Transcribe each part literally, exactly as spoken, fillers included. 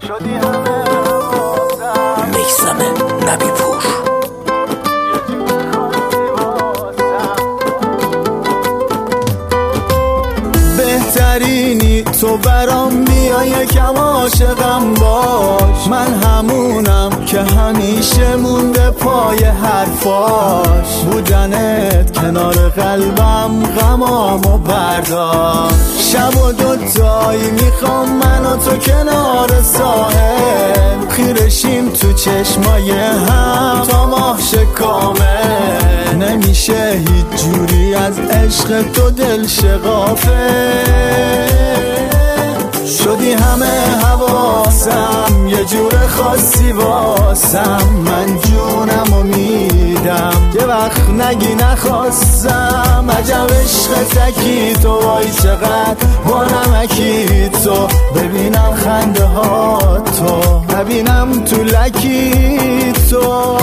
میثم نبی پور. بهترینی تو برام بیا یکم عاشقم باش، من همونم که همیشه مونده پای حرفاش. بودنت کنار قلبم غمامو برداشت. شب و دوتایی میخوام من و تو کنار ساحل، خیرشیم تو چشمای هم تا ماه شه کامل. نمیشه هیچ جوری از عشق تو دل شغافه، شدی همه حواسم یه جور خاصی واسم. من جونم و میدم یه وقت نگی نخواستم. عجب عشق تکی تو وای چقدر با نمکی تو، ببینم خنده ها تو ببینم تو لکی تو.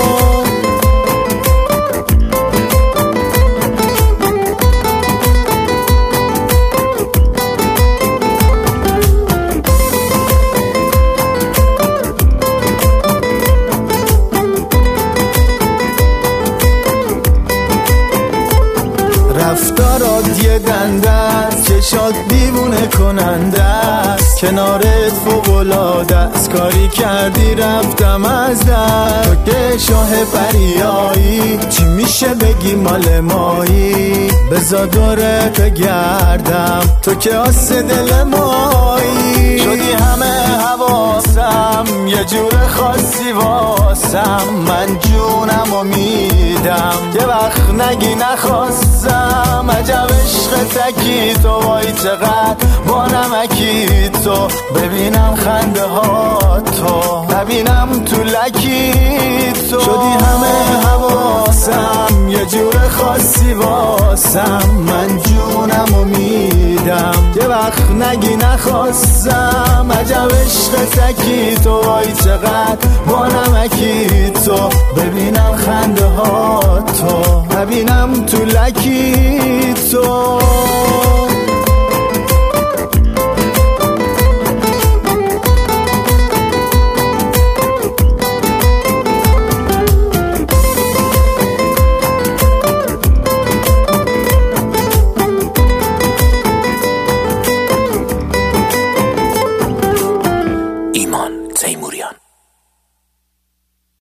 رفتارات یه دنده است، چشات دیوونه کننده است. کنارت فوق‌العاده است، کاری کردی رفتم از دست. تو که شاه پریایی چی میشه بگی مال مایی، بزا دورت گردم تو که آس دل مایی. شدی همه حواسم یه جور خاصی واسم. من جونم و میدم یه وقت نگی نخواستم. عجب عشق تکی تو وای چقدر با نمکی تو، ببینم خنده ها تو ببینم تو لکی تو. شدی همه حواسم یه جور خاصی واسم. من جونم و میدم یه وقت نگی نخواستم. عجب عشق تکی تو وای چقدر با نمکی تو، ببینم خنده ها تو ببینم تو لکی تو.